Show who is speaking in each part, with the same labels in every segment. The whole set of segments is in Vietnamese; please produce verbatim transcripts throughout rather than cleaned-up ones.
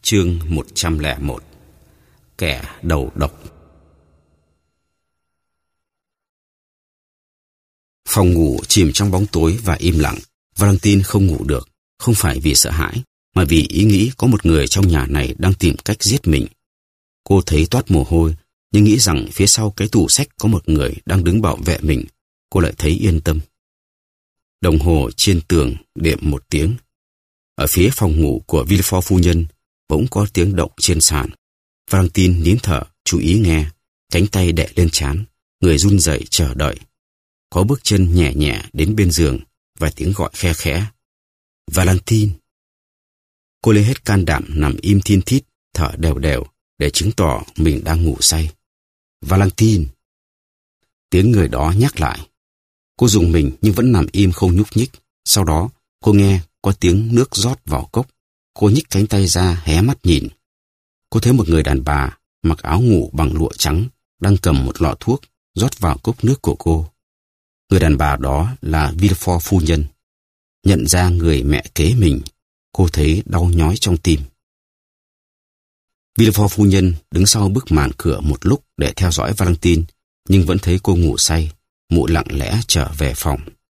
Speaker 1: Chương một trăm lẻ một. Kẻ đầu độc. Phòng ngủ chìm trong bóng tối và im lặng. Valentine không ngủ được, không phải vì sợ hãi, mà vì ý nghĩ có một người trong nhà này đang tìm cách giết mình. Cô thấy toát mồ hôi, nhưng nghĩ rằng phía sau cái tủ sách có một người đang đứng bảo vệ mình. Cô lại thấy yên tâm. Đồng hồ trên tường đệm một tiếng. Ở phía phòng ngủ của Villefort phu nhân bỗng có tiếng động trên sàn. Valentine nín thở, chú ý nghe, cánh tay đè lên trán, người run rẩy chờ đợi. Có bước chân nhẹ nhẹ đến bên giường và tiếng gọi khe khẽ. Valentine. Cô lấy hết can đảm nằm im thin thít, thở đều đều để chứng tỏ mình đang ngủ say. Valentine. Tiếng người đó nhắc lại. Cô rùng mình nhưng vẫn nằm im không nhúc nhích. Sau đó cô nghe có tiếng nước rót vào cốc. Cô nhích cánh tay ra hé mắt nhìn. Cô thấy một người đàn bà mặc áo ngủ bằng lụa trắng đang cầm một lọ thuốc rót vào cốc nước của cô. Người đàn bà đó là Villefort phu nhân. Nhận ra người mẹ kế mình, cô thấy đau nhói trong tim. Villefort phu nhân đứng sau bức màn cửa một lúc để theo dõi Valentine, nhưng vẫn thấy cô ngủ say. Mụ lặng lẽ trở về phòng.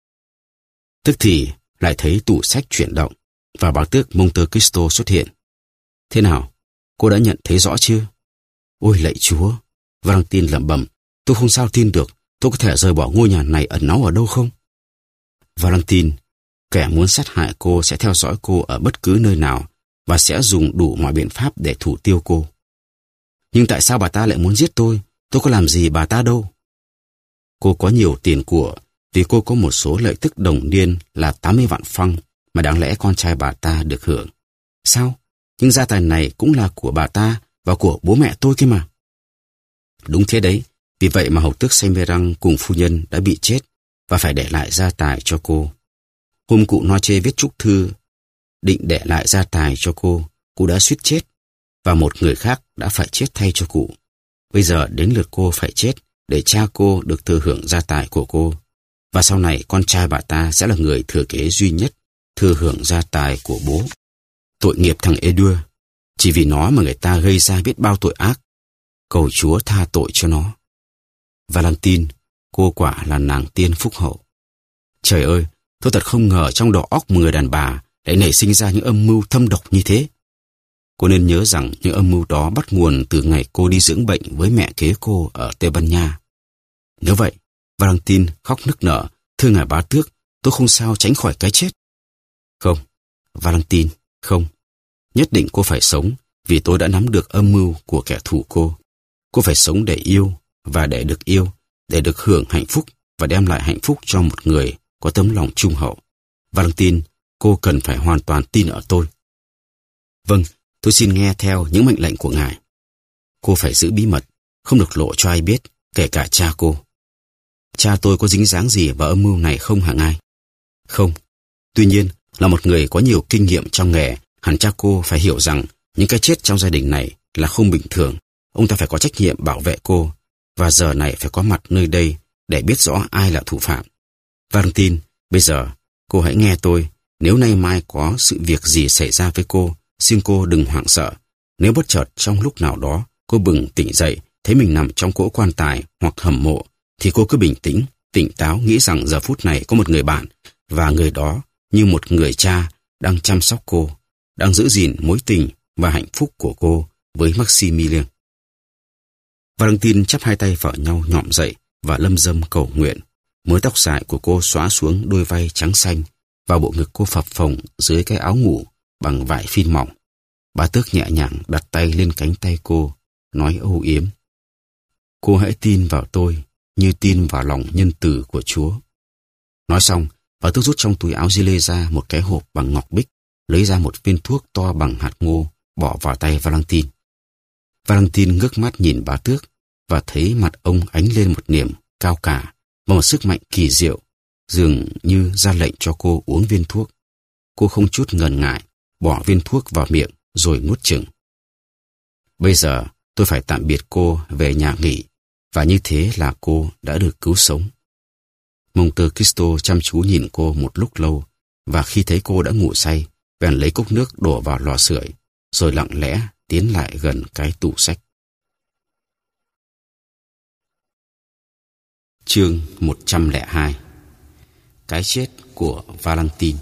Speaker 1: Tức thì lại thấy tủ sách chuyển động và bá tước Monte Cristo xuất hiện. Thế nào? Cô đã nhận thấy rõ chưa? Ôi lạy Chúa! Valentine lẩm bẩm. Tôi không sao tin được. Tôi có thể rời bỏ ngôi nhà này ẩn náu ở đâu không? Valentine, kẻ muốn sát hại cô sẽ theo dõi cô ở bất cứ nơi nào và sẽ dùng đủ mọi biện pháp để thủ tiêu cô. Nhưng tại sao bà ta lại muốn giết tôi? Tôi có làm gì bà ta đâu? Cô có nhiều tiền của vì cô có một số lợi tức đồng niên là tám mươi vạn franc mà đáng lẽ con trai bà ta được hưởng. Sao? Nhưng gia tài này cũng là của bà ta và của bố mẹ tôi kia mà. Đúng thế đấy, vì vậy mà hầu tước Saint-Méran cùng phu nhân đã bị chết và phải để lại gia tài cho cô. Hôm cụ Noche viết chúc thư định để lại gia tài cho cô, cụ đã suýt chết và một người khác đã phải chết thay cho cụ. Bây giờ đến lượt cô phải chết để cha cô được thừa hưởng gia tài của cô. Và sau này con trai bà ta sẽ là người thừa kế duy nhất thừa hưởng gia tài của bố. Tội nghiệp thằng Edouard, chỉ vì nó mà người ta gây ra biết bao tội ác. Cầu Chúa tha tội cho nó. Valentine, cô quả là nàng tiên phúc hậu. Trời ơi, tôi thật không ngờ trong đầu óc một người đàn bà lại nảy sinh ra những âm mưu thâm độc như thế. Cô nên nhớ rằng những âm mưu đó bắt nguồn từ ngày cô đi dưỡng bệnh với mẹ kế cô ở Tây Ban Nha. Nếu vậy, Valentine khóc nức nở. Thưa ngài bá tước, tôi không sao tránh khỏi cái chết. Không, Valentine, không. Nhất định cô phải sống vì tôi đã nắm được âm mưu của kẻ thù cô. Cô phải sống để yêu và để được yêu, để được hưởng hạnh phúc và đem lại hạnh phúc cho một người có tấm lòng trung hậu. Valentine, cô cần phải hoàn toàn tin ở tôi. Vâng, tôi xin nghe theo những mệnh lệnh của ngài. Cô phải giữ bí mật, không được lộ cho ai biết, kể cả cha cô. Cha tôi có dính dáng gì vào âm mưu này không hả ngài? Không. Tuy nhiên, là một người có nhiều kinh nghiệm trong nghề, hẳn cha cô phải hiểu rằng những cái chết trong gia đình này là không bình thường. Ông ta phải có trách nhiệm bảo vệ cô, và giờ này phải có mặt nơi đây để biết rõ ai là thủ phạm. Valentine, bây giờ, cô hãy nghe tôi. Nếu nay mai có sự việc gì xảy ra với cô, xin cô đừng hoảng sợ. Nếu bất chợt trong lúc nào đó cô bừng tỉnh dậy, thấy mình nằm trong cỗ quan tài hoặc hầm mộ, thì cô cứ bình tĩnh, tỉnh táo nghĩ rằng giờ phút này có một người bạn, và người đó như một người cha đang chăm sóc cô, đang giữ gìn mối tình và hạnh phúc của cô với Maximilien. Valentine chắp hai tay vào nhau nhõm dậy và lâm dâm cầu nguyện. Mớ tóc dài của cô xõa xuống đôi vai trắng xanh, vào bộ ngực cô phập phồng dưới cái áo ngủ bằng vải phin mỏng. Bá tước nhẹ nhàng đặt tay lên cánh tay cô, nói âu yếm. Cô hãy tin vào tôi như tin vào lòng nhân từ của Chúa. Nói xong, bá tước rút trong túi áo gilet ra một cái hộp bằng ngọc bích, lấy ra một viên thuốc to bằng hạt ngô, bỏ vào tay Valentine. Valentine ngước mắt nhìn bá tước và thấy mặt ông ánh lên một niềm cao cả và một sức mạnh kỳ diệu, dường như ra lệnh cho cô uống viên thuốc. Cô không chút ngần ngại, bỏ viên thuốc vào miệng rồi nuốt chửng. Bây giờ tôi phải tạm biệt cô về nhà nghỉ, và như thế là cô đã được cứu sống. Monte Cristo chăm chú nhìn cô một lúc lâu, và khi thấy cô đã ngủ say, bèn lấy cốc nước đổ vào lò sưởi. rồi lặng lẽ tiến lại gần cái tủ sách. Chương một trăm lẻ hai. Cái chết của Valentine.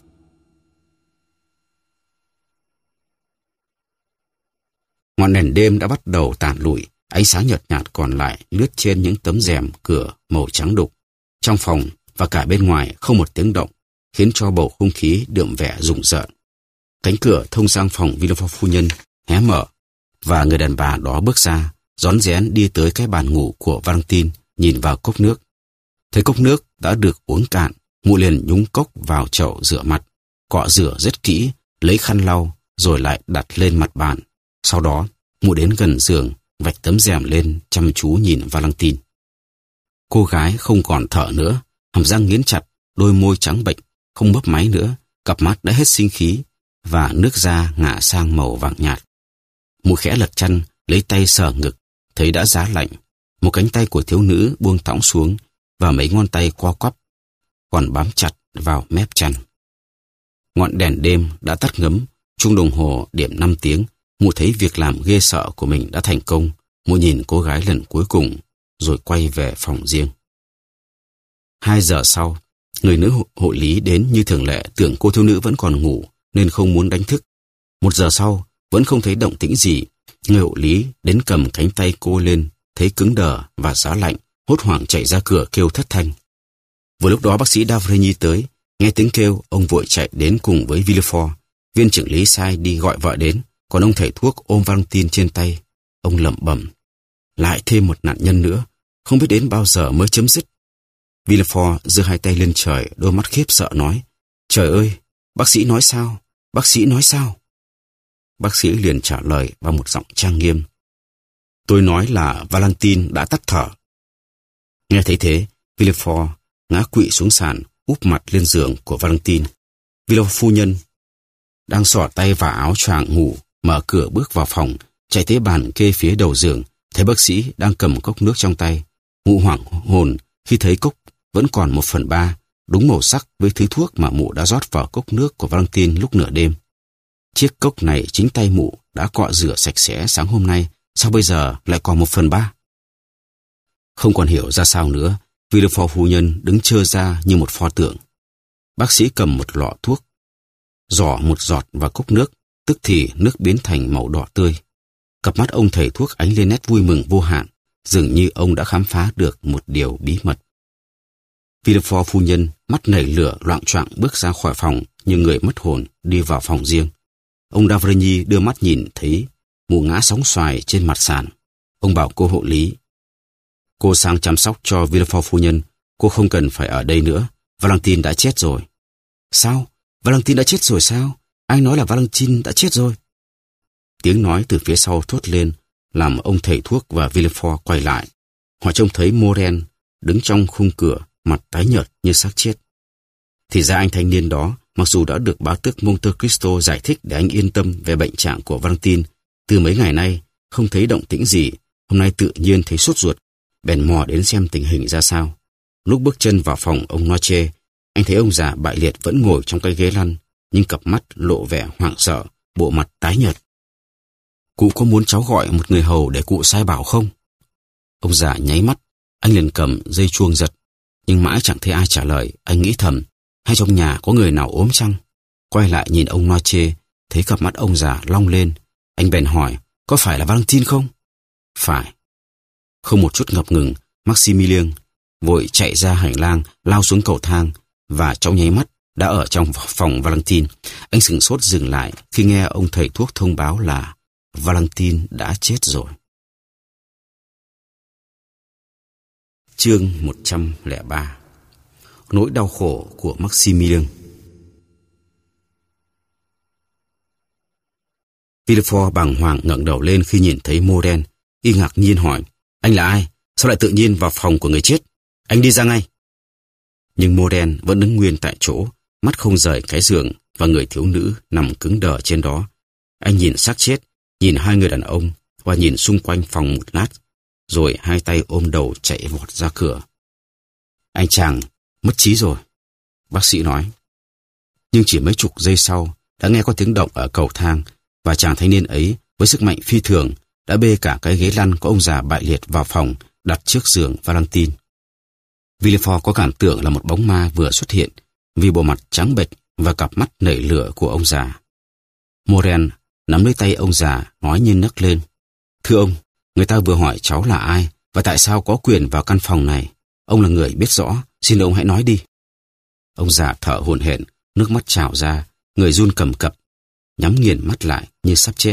Speaker 1: Ngọn đèn đêm đã bắt đầu tàn lụi, ánh sáng nhợt nhạt còn lại lướt trên những tấm rèm cửa màu trắng đục. Trong phòng và cả bên ngoài không một tiếng động, khiến cho bầu không khí đượm vẻ rùng rợn. Cánh cửa thông sang phòng Villefort phu nhân hé mở, và người đàn bà đó bước ra, rón rén đi tới cái bàn ngủ của Valentine, nhìn vào cốc nước. Thấy cốc nước đã được uống cạn, mụ liền nhúng cốc vào chậu rửa mặt, cọ rửa rất kỹ, lấy khăn lau, rồi lại đặt lên mặt bàn. Sau đó, mụ đến gần giường, vạch tấm rèm lên, chăm chú nhìn Valentine. Cô gái không còn thở nữa, hàm răng nghiến chặt, đôi môi trắng bệch, không mấp máy nữa, cặp mắt đã hết sinh khí, và nước da ngả sang màu vàng nhạt. Mụ khẽ lật chăn, lấy tay sờ ngực, thấy đã giá lạnh. Một cánh tay của thiếu nữ buông thõng xuống, và mấy ngón tay co quắp, còn bám chặt vào mép chăn. Ngọn đèn đêm đã tắt ngấm, chuông đồng hồ điểm năm tiếng. Mụ thấy việc làm ghê sợ của mình đã thành công. Mụ nhìn cô gái lần cuối cùng, rồi quay về phòng riêng. Hai giờ sau, người nữ hộ lý đến như thường lệ, tưởng cô thiếu nữ vẫn còn ngủ nên không muốn đánh thức. Một giờ sau, vẫn không thấy động tĩnh gì. Người hộ lý đến cầm cánh tay cô lên, thấy cứng đờ và giá lạnh, hốt hoảng chạy ra cửa kêu thất thanh. Vừa lúc đó bác sĩ Davrigny tới, nghe tiếng kêu, ông vội chạy đến cùng với Villefort. Viên trưởng lý sai đi gọi vợ đến, còn ông thầy thuốc ôm Valentine trên tay. Ông lẩm bẩm, lại thêm một nạn nhân nữa, không biết đến bao giờ mới chấm dứt. Villefort giơ hai tay lên trời, đôi mắt khiếp sợ nói, trời ơi, bác sĩ nói sao? Bác sĩ nói sao? Bác sĩ liền trả lời bằng một giọng trang nghiêm, tôi nói là Valentine đã tắt thở. Nghe thấy thế, Villefort ngã quỵ xuống sàn, úp mặt lên giường của Valentine. Villefort phu nhân đang xỏ tay vào áo choàng ngủ, mở cửa bước vào phòng, chạy tới bàn kê phía đầu giường, thấy bác sĩ đang cầm cốc nước trong tay. Mụ hoảng hồn khi thấy cốc vẫn còn một phần ba, đúng màu sắc với thứ thuốc mà mụ đã rót vào cốc nước của Valentine lúc nửa đêm. Chiếc cốc này chính tay mụ đã cọ rửa sạch sẽ sáng hôm nay, sao bây giờ lại còn một phần ba? Không còn hiểu ra sao nữa, Villefort phu nhân đứng trơ ra như một pho tượng. Bác sĩ cầm một lọ thuốc, giỏ một giọt vào cốc nước, tức thì nước biến thành màu đỏ tươi. Cặp mắt ông thầy thuốc ánh lên nét vui mừng vô hạn, dường như ông đã khám phá được một điều bí mật. Villefort phu nhân mắt nảy lửa loạng choạng bước ra khỏi phòng như người mất hồn, đi vào phòng riêng. Ông Davrigny đưa mắt nhìn thấy mụ ngã sóng xoài trên mặt sàn. Ông bảo cô hộ lý, cô sang chăm sóc cho Villefort phu nhân, cô không cần phải ở đây nữa, Valentine đã chết rồi. Sao? Valentine đã chết rồi sao? Ai nói là Valentine đã chết rồi? Tiếng nói từ phía sau thốt lên, làm ông thầy thuốc và Villefort quay lại. Họ trông thấy Morel đứng trong khung cửa, mặt tái nhợt như xác chết. Thì ra anh thanh niên đó, mặc dù đã được bá tước Monte Cristo giải thích để anh yên tâm về bệnh trạng của Valentine, từ mấy ngày nay không thấy động tĩnh gì, hôm nay tự nhiên thấy sốt ruột, bèn mò đến xem tình hình ra sao. Lúc bước chân vào phòng ông Noche, anh thấy ông già bại liệt vẫn ngồi trong cái ghế lăn, nhưng cặp mắt lộ vẻ hoảng sợ, bộ mặt tái nhợt. Cụ có muốn cháu gọi một người hầu để cụ sai bảo không? Ông già nháy mắt, anh liền cầm dây chuông giật, nhưng mãi chẳng thấy ai trả lời. Anh nghĩ thầm, hay trong nhà có người nào ốm chăng? Quay lại nhìn ông Noche, thấy cặp mắt ông già long lên. Anh bèn hỏi, có phải là Valentine không? Phải. Không một chút ngập ngừng, Maximilien vội chạy ra hành lang, lao xuống cầu thang, và trong nháy mắt đã ở trong phòng Valentine. Anh sửng sốt dừng lại khi nghe ông thầy thuốc thông báo là Valentine đã chết rồi. Chương một trăm lẻ ba. Nỗi đau khổ của Maximilien. Villefort bàng hoàng ngẩng đầu lên khi nhìn thấy Morel. Y ngạc nhiên hỏi, anh là ai? Sao lại tự nhiên vào phòng của người chết? Anh đi ra ngay. Nhưng Morel vẫn đứng nguyên tại chỗ, mắt không rời cái giường và người thiếu nữ nằm cứng đờ trên đó. Anh nhìn xác chết, nhìn hai người đàn ông và nhìn xung quanh phòng một lát, rồi hai tay ôm đầu chạy vọt ra cửa. Anh chàng mất trí rồi, bác sĩ nói. Nhưng chỉ mấy chục giây sau, đã nghe có tiếng động ở cầu thang, và chàng thanh niên ấy với sức mạnh phi thường đã bê cả cái ghế lăn của ông già bại liệt vào phòng đặt trước giường Valentine. Villefort có cảm tưởng là một bóng ma vừa xuất hiện vì bộ mặt trắng bệch và cặp mắt nảy lửa của ông già. Morel nắm lấy tay ông già nói như nấc lên: "Thưa ông, người ta vừa hỏi cháu là ai và tại sao có quyền vào căn phòng này. Ông là người biết rõ, xin ông hãy nói đi." Ông già thở hổn hển, nước mắt trào ra, người run cầm cập, nhắm nghiền mắt lại như sắp chết.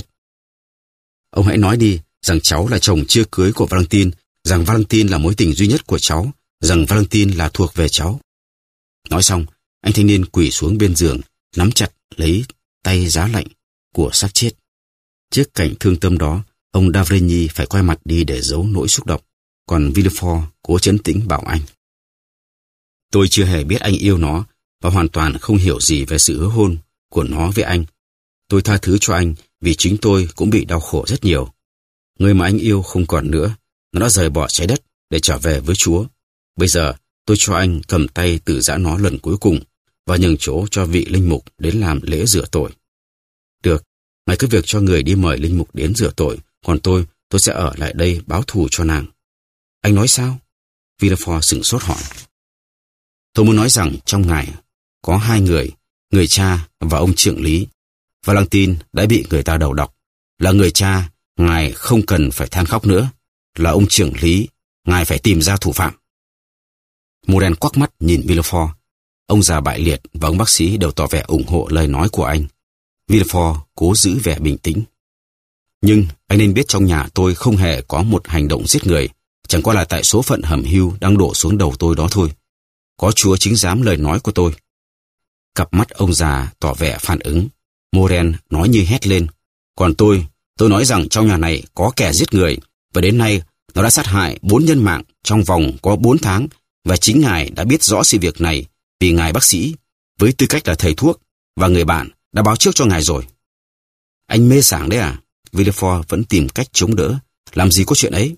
Speaker 1: "Ông hãy nói đi, rằng cháu là chồng chưa cưới của Valentine, rằng Valentine là mối tình duy nhất của cháu, rằng Valentine là thuộc về cháu." Nói xong, anh thanh niên quỳ xuống bên giường, nắm chặt lấy tay giá lạnh của xác chết. Trước cảnh thương tâm đó, ông D'avrigny phải quay mặt đi để giấu nỗi xúc động, còn Villefort cố trấn tĩnh bảo anh: "Tôi chưa hề biết anh yêu nó và hoàn toàn không hiểu gì về sự hứa hôn của nó với anh. Tôi tha thứ cho anh vì chính tôi cũng bị đau khổ rất nhiều. Người mà anh yêu không còn nữa, nó đã rời bỏ trái đất để trở về với Chúa. Bây giờ tôi cho anh cầm tay từ giã nó lần cuối cùng và nhường chỗ cho vị linh mục đến làm lễ rửa tội." "Được, ngài cứ việc cho người đi mời linh mục đến rửa tội, còn tôi, tôi sẽ ở lại đây báo thù cho nàng." "Anh nói sao?" Villefort sửng sốt hỏi. "Tôi muốn nói rằng trong ngài có hai người, người cha và ông trưởng lý. Valentine đã bị người ta đầu độc. Là người cha, ngài không cần phải than khóc nữa. Là ông trưởng lý, ngài phải tìm ra thủ phạm." Morel quắc mắt nhìn Villefort. Ông già bại liệt và ông bác sĩ đều tỏ vẻ ủng hộ lời nói của anh. Villefort cố giữ vẻ bình tĩnh. "Nhưng anh nên biết trong nhà tôi không hề có một hành động giết người, chẳng qua là tại số phận hầm hưu đang đổ xuống đầu tôi đó thôi. Có Chúa chứng giám lời nói của tôi." Cặp mắt ông già tỏ vẻ phản ứng. Morel nói như hét lên: "Còn tôi, tôi nói rằng trong nhà này có kẻ giết người, và đến nay nó đã sát hại bốn nhân mạng trong vòng có bốn tháng, và chính ngài đã biết rõ sự việc này vì ngài bác sĩ, với tư cách là thầy thuốc, và người bạn đã báo trước cho ngài rồi." "Anh mê sảng đấy à?" Villefort vẫn tìm cách chống đỡ. "Làm gì có chuyện ấy."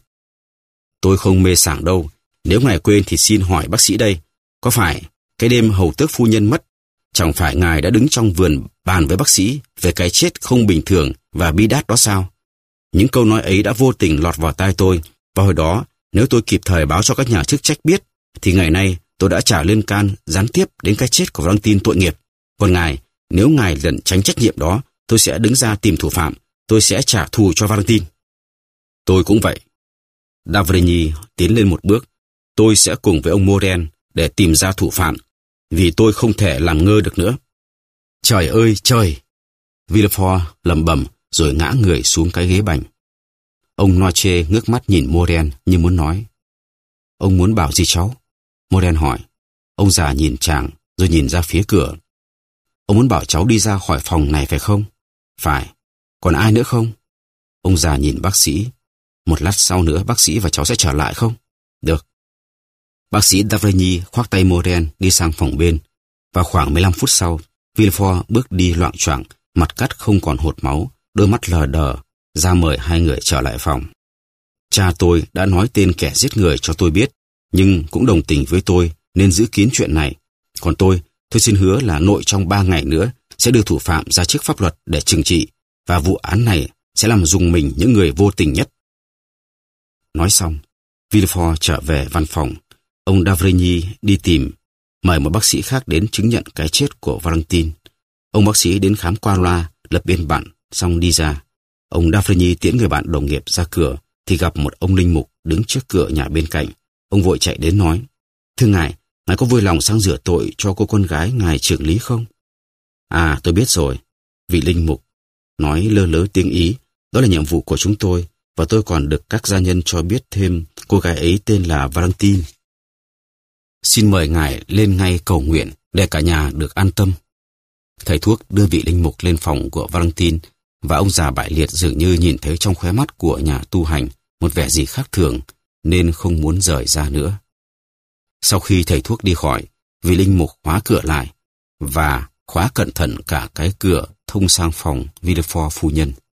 Speaker 1: "Tôi không mê sảng đâu. Nếu ngài quên thì xin hỏi bác sĩ đây. Có phải cái đêm hầu tước phu nhân mất, chẳng phải ngài đã đứng trong vườn bàn với bác sĩ về cái chết không bình thường và bi đát đó sao? Những câu nói ấy đã vô tình lọt vào tai tôi, và hồi đó nếu tôi kịp thời báo cho các nhà chức trách biết, thì ngày nay tôi đã trả liên can gián tiếp đến cái chết của Valentine tội nghiệp. Còn ngài, nếu ngài lẩn tránh trách nhiệm đó, tôi sẽ đứng ra tìm thủ phạm. Tôi sẽ trả thù cho Valentine." "Tôi cũng vậy." D'avrigny tiến lên một bước. "Tôi sẽ cùng với ông Morel để tìm ra thủ phạm, vì tôi không thể làm ngơ được nữa." "Trời ơi trời!" Villefort lẩm bẩm rồi ngã người xuống cái ghế bành. Ông Noche ngước mắt nhìn Morel như muốn nói: "Ông muốn bảo gì cháu?" Morel hỏi. Ông già nhìn chàng rồi nhìn ra phía cửa. "Ông muốn bảo cháu đi ra khỏi phòng này phải không?" "Phải. Còn ai nữa không?" Ông già nhìn bác sĩ. "Một lát sau nữa bác sĩ và cháu sẽ trở lại không?" "Được." Bác sĩ D'avrigny khoác tay Morel đi sang phòng bên, và khoảng mười lăm phút sau, Villefort bước đi loạng choạng, mặt cắt không còn hột máu, đôi mắt lờ đờ, ra mời hai người trở lại phòng. "Cha tôi đã nói tên kẻ giết người cho tôi biết, nhưng cũng đồng tình với tôi nên giữ kín chuyện này. Còn tôi, tôi xin hứa là nội trong ba ngày nữa sẽ đưa thủ phạm ra trước pháp luật để trừng trị, và vụ án này sẽ làm rùng mình những người vô tình nhất." Nói xong, Villefort trở về văn phòng. Ông D'avrigny đi tìm, mời một bác sĩ khác đến chứng nhận cái chết của Valentine. Ông bác sĩ đến khám qua loa, lập biên bản, xong đi ra. Ông D'avrigny tiễn người bạn đồng nghiệp ra cửa, thì gặp một ông linh mục đứng trước cửa nhà bên cạnh. Ông vội chạy đến nói: "Thưa ngài, ngài có vui lòng sang rửa tội cho cô con gái ngài trưởng lý không?" "À, tôi biết rồi." Vị linh mục nói lơ lớ tiếng Ý: "Đó là nhiệm vụ của chúng tôi, và tôi còn được các gia nhân cho biết thêm cô gái ấy tên là Valentine. Xin mời ngài lên ngay cầu nguyện để cả nhà được an tâm." Thầy thuốc đưa vị linh mục lên phòng của Valentine, và ông già bại liệt dường như nhìn thấy trong khóe mắt của nhà tu hành một vẻ gì khác thường, nên không muốn rời ra nữa. Sau khi thầy thuốc đi khỏi, vị linh mục khóa cửa lại, và khóa cẩn thận cả cái cửa thông sang phòng Villefort phu nhân.